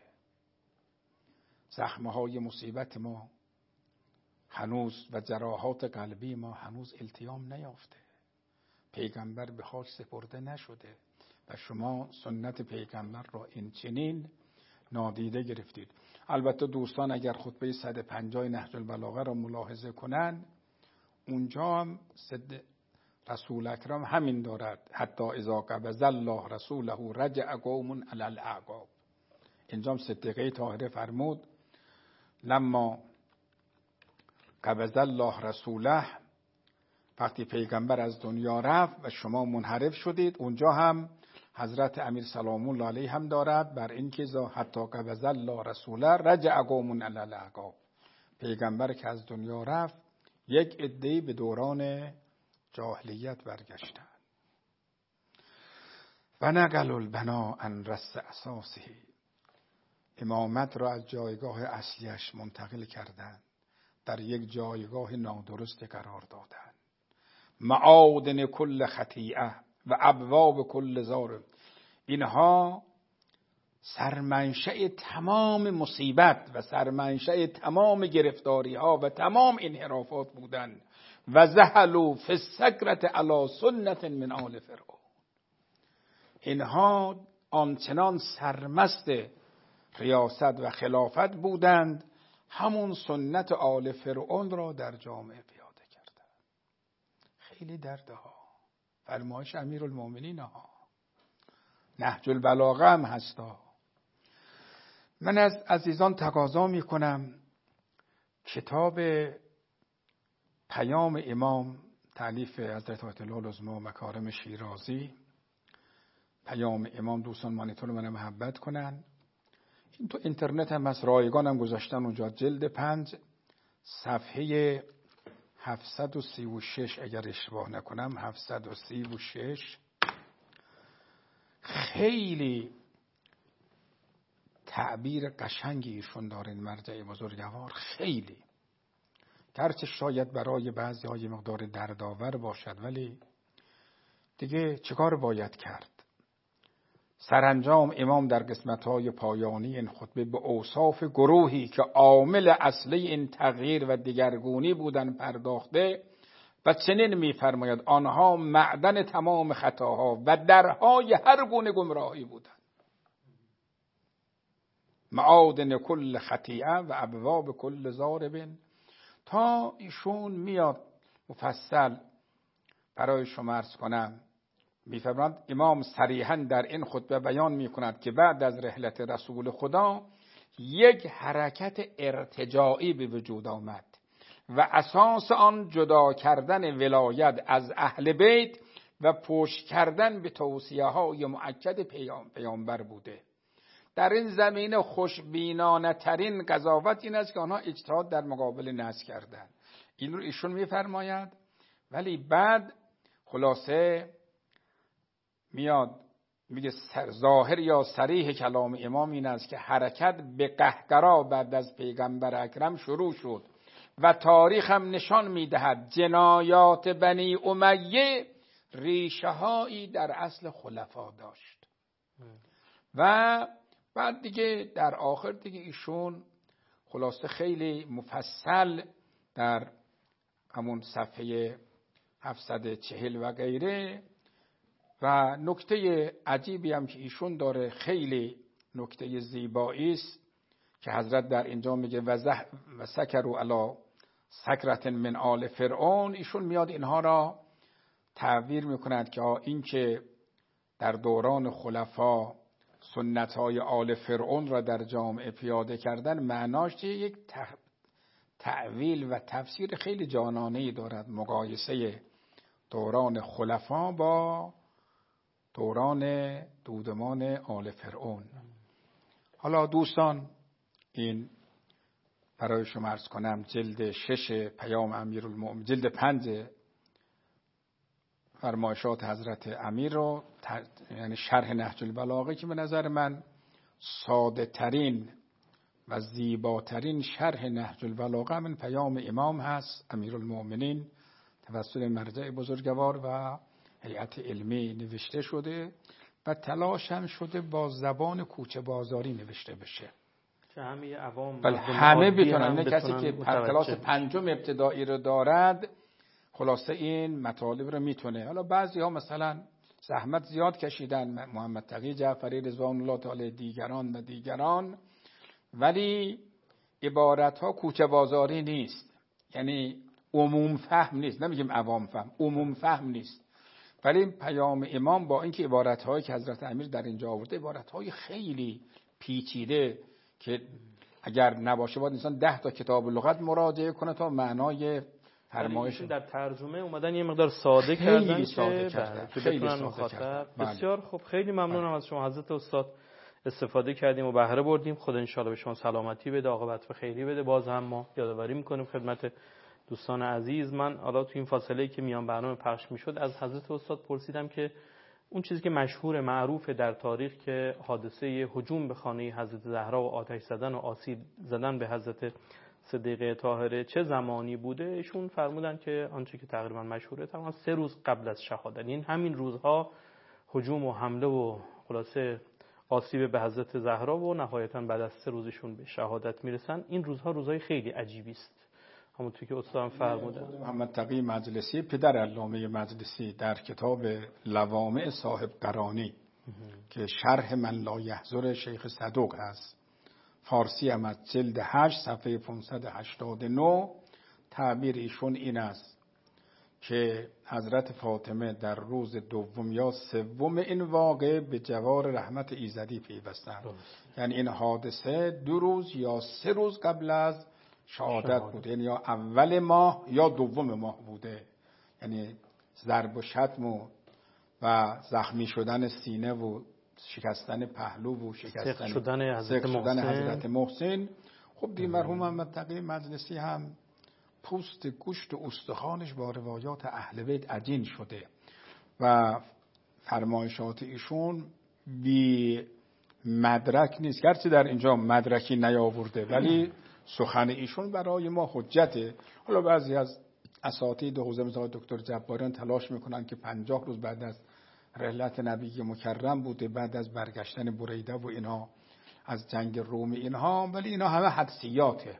زخمهای مصیبت ما هنوز و جراحات قلبی ما هنوز التیام نیافته، پیغمبر به خاک سپرده نشده و شما سنت پیغمبر را این چنین نادیده گرفتید. البته دوستان اگر خطبه صد و پنجاه نهج البلاغه را ملاحظه کنند، اونجا هم صد رسول اکرم همین دارد، حتی اذا قبض الله رسوله رجع قوم علی الاعقاب. اینجا هم صدیقه طاهره فرمود لما قبض الله رسوله، وقتی پیغمبر از دنیا رفت و شما منحرف شدید. اونجا هم حضرت امیر سلام الله علیه هم دارد بر این که حتی قبض الله رسوله رجع قوم علی الاعقاب، پیغمبر که از دنیا رفت یک عده‌ای به دوران جاهلیت برگشتند. و نقل البنا عن رأس اساسه، امامت را از جایگاه اصلیش منتقل کردند، در یک جایگاه نادرست قرار دادند. معادن کل خطیئه و ابواب کل زار، اینها سرمنشأ تمام مصیبت و سرمنشأ تمام گرفتاری ها و تمام انحرافات بودند. و زهلوا فی السکرة علی سنت من آل فرعون، اینها آنچنان سرمست ریاست و خلافت بودند همون سنت آل فرعون را در جامعه پیاده کردند. خیلی دردها. فرمایش امیرالمومنین ها، نهج البلاغه هم هستا. من از عزیزان تقاضا می کنم کتاب پیام امام تألیف حضرت آیت الله العظمی مکارم شیرازی، پیام امام، دوستان مانیتور رو من محبت کنن. این تو اینترنت هم هست، رایگان هم گذاشتن اونجا، جلد پنج صفحه هفتصد و سی و شش اگر اشتباه نکنم، هفتصد و سی و شش. خیلی تعبیر قشنگی ایشون داره این مرجع بزرگوار، خیلی گرچه شاید برای بعضی های مقدار دردآور باشد، ولی دیگه چیکار باید کرد؟ سرانجام امام در قسمت‌های پایانی این خطبه به اوصاف گروهی که عامل اصلی این تغییر و دگرگونی بودن پرداخته و چنین می‌فرماید آنها معدن تمام خطاها و درهای هر گونه گمراهی بودند. معادن کل خطیئه و ابواب کل ضارب، تا ایشون میاد مفصل برای شما عرض کنم. میفرماید امام صریحاً در این خطبه بیان میکند که بعد از رحلت رسول خدا یک حرکت ارتجاعی به وجود آمد و اساس آن جدا کردن ولایت از اهل بیت و پشت کردن به توصیه های مؤکد پیامبر بوده. در این زمینه خوشبینانه ترین قضاوت این است که آنها اجتهاد در مقابل نص کردند. این رو ایشون میفرماید، ولی بعد خلاصه میاد میگه ظاهر یا صریح کلام امام این است که حرکت به قهقرا بعد از پیغمبر اکرم شروع شد و تاریخ هم نشان میدهد جنایات بنی امیه ریشه هایی در اصل خلفا داشت. و بعد دیگه در آخر دیگه ایشون خلاصه خیلی مفصل در همون صفحه هفتصد و چهل و غیره، و نکته عجیبی هم که ایشون داره، خیلی نکته زیبایی است که حضرت در اینجا میگه و سکروا علی سکرة من آل فرعون. ایشون میاد اینها را تعبیر میکند که این که در دوران خلفا سنت های آل فرعون را در جامعه پیاده کردن معناش یک تعویل و تفسیر خیلی جانانه‌ای دارد، مقایسه دوران خلفا با دوران دودمان آل فرعون. حالا دوستان این برای شما عرض کنم جلد شش پیام امیرالمومنین، جلد پنج فرمایشات حضرت امیر رو یعنی شرح نهج البلاغه که به نظر من ساده ترین و زیباترین شرح نهج البلاغه من پیام امام هست امیرالمؤمنین توسط مرجع بزرگوار و هیئت علمی نوشته شده و تلاش هم شده با زبان کوچه بازاری نوشته بشه که همه عوام بله همه بتونن. نه کسی که کلاس پنجم ابتدایی رو دارد خلاصه این مطالب رو میتونه. حالا بعضی ها مثلا زحمت زیاد کشیدن، محمد تقی جعفری رضوان الله تعالی، دیگران و دیگران، ولی عبارت ها کوچه بازاری نیست، یعنی عموم فهم نیست، نمیگیم عوام فهم، عموم فهم نیست. ولی پیام امام با اینکه عبارت هایی که حضرت امیر در اینجا آورده عبارت های خیلی پیچیده که اگر نباشه باید انسان ده تا کتاب لغت مراجعه کنه تا معنای فرمایش در ترجمه اومدن یه مقدار ساده خیلی کردن ساده که کردن. که خیلی بتونن ساده مخاطب کردن. بسیار خوب. خیلی ممنونم از شما حضرت استاد، استفاده کردیم و بهره بردیم. خدا ان شاءالله به شما سلامتی بده، عاقبت به خیری بده. باز هم ما یادآوری میکنیم خدمت دوستان عزیز. من حالا تو این فاصله که میان برنامه پخش میشد از حضرت استاد پرسیدم که اون چیزی که مشهور معروف در تاریخ که حادثه هجوم به خانه حضرت زهرا و آتش زدن و آسیب زدن به حضرت صدیقه طاهره چه زمانی بوده، ایشون فرمودن که آنچه که تقریبا مشهوره تقریبا سه روز قبل از شهادت، این همین روزها هجوم و حمله و خلاصه آسیب به حضرت زهرا و نهایتا بعد از سه روزشون به شهادت میرسن. این روزها روزهای خیلی عجیبی است، همونطور که استاد فرمودن. محمد تقی مجلسی پدر علامه مجلسی در کتاب لوامع صاحب قرانی که شرح من لا یحضر شیخ صدوق هست، فارسی هم از جلد هشت صفحه پانصد و هشتاد و نه، تعبیر ایشون این است که حضرت فاطمه در روز دوم یا سوم این واقعه به جوار رحمت ایزدی پیوستند. یعنی این حادثه دو روز یا سه روز قبل از شهادت بوده، یعنی یا اول ماه یا دوم ماه بوده. یعنی ضرب و شتم و, و زخمی شدن سینه و شکستن پهلو و شکستن شدن حضرت محسن. حضرت محسن. خب دی مرحوم محمد تقی مجلسی هم پوست گوشت و استخوانش با روایات اهل بیت عجین شده و فرمایشات ایشون بی مدرک نیست، گرچه در اینجا مدرکی نیاورده ولی سخن ایشون برای ما حجته. حالا بعضی از اساتید حوزه مثل دکتر جباریان تلاش میکنن که پنجاه روز بعد از رحلت نبی مکرم بوده، بعد از برگشتن بریده و اینها از جنگ روم اینها، ولی اینا همه حدسیاته.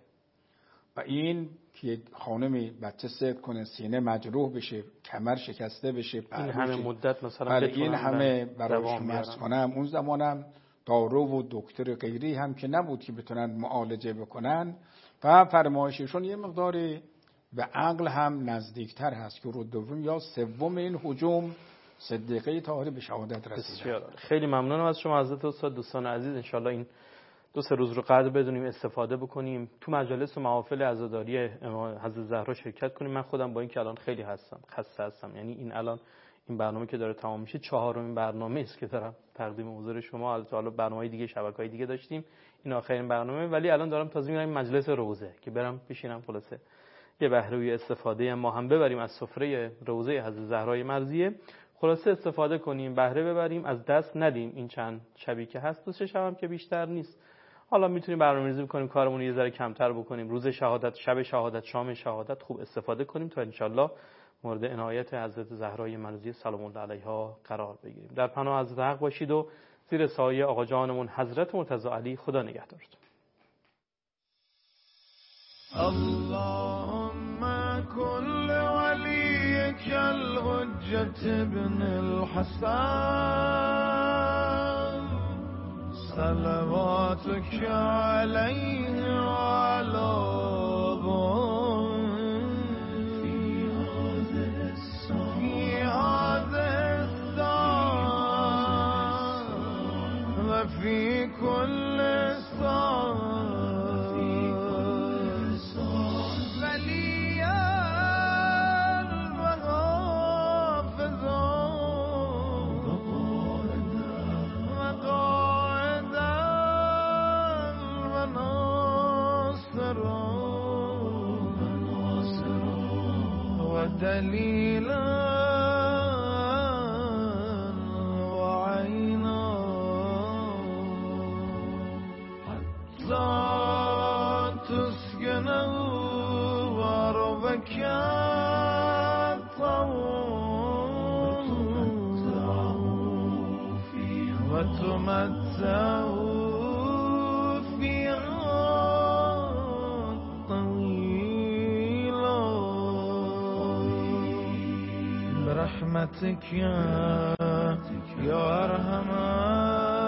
و این که خانمی بچه سید کنه، سینه مجروح بشه، کمر شکسته بشه، این همه مدت مثلا این همه برای شما عرض کنم اون زمانم دارو و دکتر غیری هم که نبود که بتونن معالجه بکنن و فرمایششون یه مقداری به عقل هم نزدیکتر هست که رو دوم یا سوم این هجوم صدیقه طاهره به شهادت رسیده. خیلی ممنونم از شما حضرت استاد. دوستان عزیز انشالله این دو سه روز رو قدر بدونیم، استفاده بکنیم، تو مجالس و محافل عزاداری حضرت زهرا شرکت کنیم. من خودم با این که الان خیلی هستم خسته هستم، یعنی این الان این برنامه که داره تمام میشه چهارمین برنامه است که دارم تقدیم حضور شما. حالا برنامه‌های دیگه شبکه‌های دیگه داشتیم، این آخرین برنامه، ولی الان دارم تازه میرم مجلس روضه که برم بشینم خلاصه یه بهره استفاده ما هم ببریم از سفره روضه حضرت زهرای مرضیه، خلاصه استفاده کنیم، بهره ببریم، از دست ندیم. این چند شبی که هست دو سه شب هم که بیشتر نیست، حالا میتونیم برنامه‌ریزی بکنیم کارمون یه ذره کمتر بکنیم، روز شهادت، شب شهادت، شام شهادت خوب استفاده کنیم تا انشالله مورد عنایت حضرت زهرای مرضیه سلام الله علیها قرار بگیریم. در پناه حضرت حق باشید و زیر سایه آقا جانمون حضرت مرتضی علی خدا نگهدارتون. اللهم كل وليك الحجة ابن الحسن صلواتك عليه وعلى في هذا الساعة وفي كل ساعة دليلا ظلمته فيها طويلة برحمتك يا يا أرحم